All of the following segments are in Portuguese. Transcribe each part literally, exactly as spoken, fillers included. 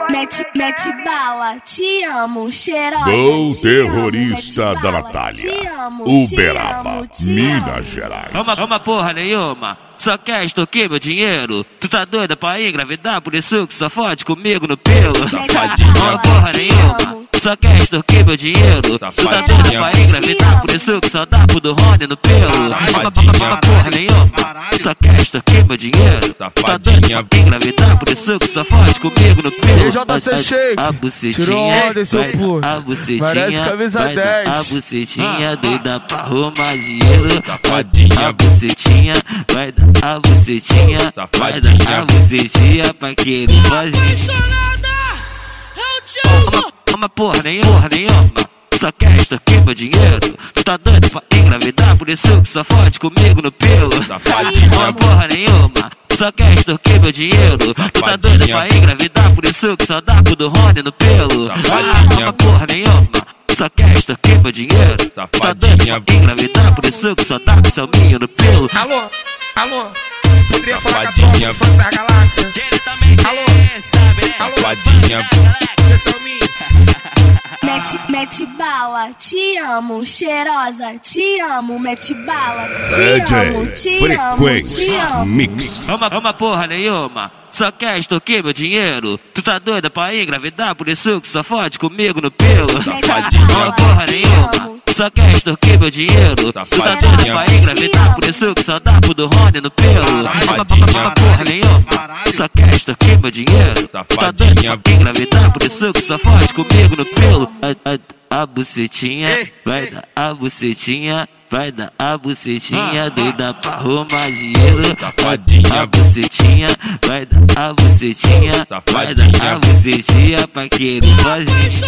Mete, mete bala, te amo, cheirosa. Gol te terrorista amo, da bala, Natália. te amo, Uberaba, te amo, te Minas amo. Gerais. Uma, uma porra nenhuma, só quer extorquir meu dinheiro. Tu tá doida pra engravidar, por isso que só fode comigo no pelo. Uma porra nenhuma, só quer extorquir meu dinheiro. Tu tá doida pra engravidar, por isso que só dá pro do Rony no pelo. Uma, uma porra nenhuma, só quer extorquir meu dinheiro. Tu tá doida pra engravidar, por isso que só fode comigo no pelo. E J C Shake, A bucetinha, tirou onda, seu vai, puto. a bucetinha, Parece camisa vai, dez. a bucetinha doida pra arrumar dinheiro. Safadinha. A bucetinha, vai dar a bucetinha, vai dar a bucetinha pra que ele fazer. Uma, uma porra nenhuma, porra nenhuma, só quer extorquir meu dinheiro. Tu tá doido pra engravidar, por isso que só fode comigo no pelo. Uma porra nenhuma, só quer extorquir meu dinheiro. Tu tá doido pra engravidar, por isso que só dá pro do Rony no pelo. Uma porra nenhuma, só quer extorquir meu dinheiro. Tu tá doido pra engravidar, por isso que só dá pro seu minho no pelo. Alô, alô, poderia falar com a tropa do funk da galáxia? Alô, alô, Safadinha. Mete, mete bala, te amo, cheirosa, te amo, mete bala, te amo, D J te amo, te Frequência amo. Mix. Uma, uma porra nenhuma, só quer extorquir meu dinheiro. Tu tá doida pra engravidar, por isso que só fode comigo no pelo. Uma porra nenhuma, só quer extorquir meu dinheiro. Tu tá doida pra engravidar, por isso que só dá pro do Rony no pelo. Uma, uma, uma porra nenhuma, só quer extorquir meu dinheiro. Tu tá doida pra engravidar, por isso que só fode comigo no pelo. A, a, a bucetinha, vai dar a bucetinha, vai dar a bucetinha doida pra arrumar dinheiro. A bucetinha, vai dar a bucetinha, vai dar a bucetinha pra que ele fazer.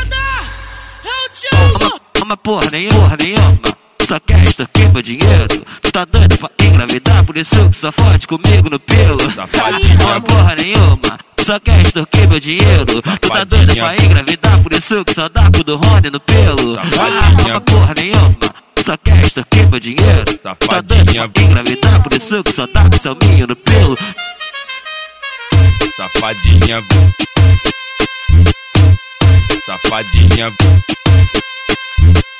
Uma, uma porra nenhuma, porra nenhuma, só quer extorquir meu dinheiro. Tu tá doido pra engravidar, por isso que só fode comigo no pelo. Uma porra nenhuma, só quer extorquir meu dinheiro. Tu tá doido pra engravidar, por isso que só dá pro do Rony no pelo. Uma porra nenhuma, só quer extorquir meu dinheiro. Tu tá doido pra engravidar, por isso que só dá pro seu minho no pelo. Safadinha. Safadinha.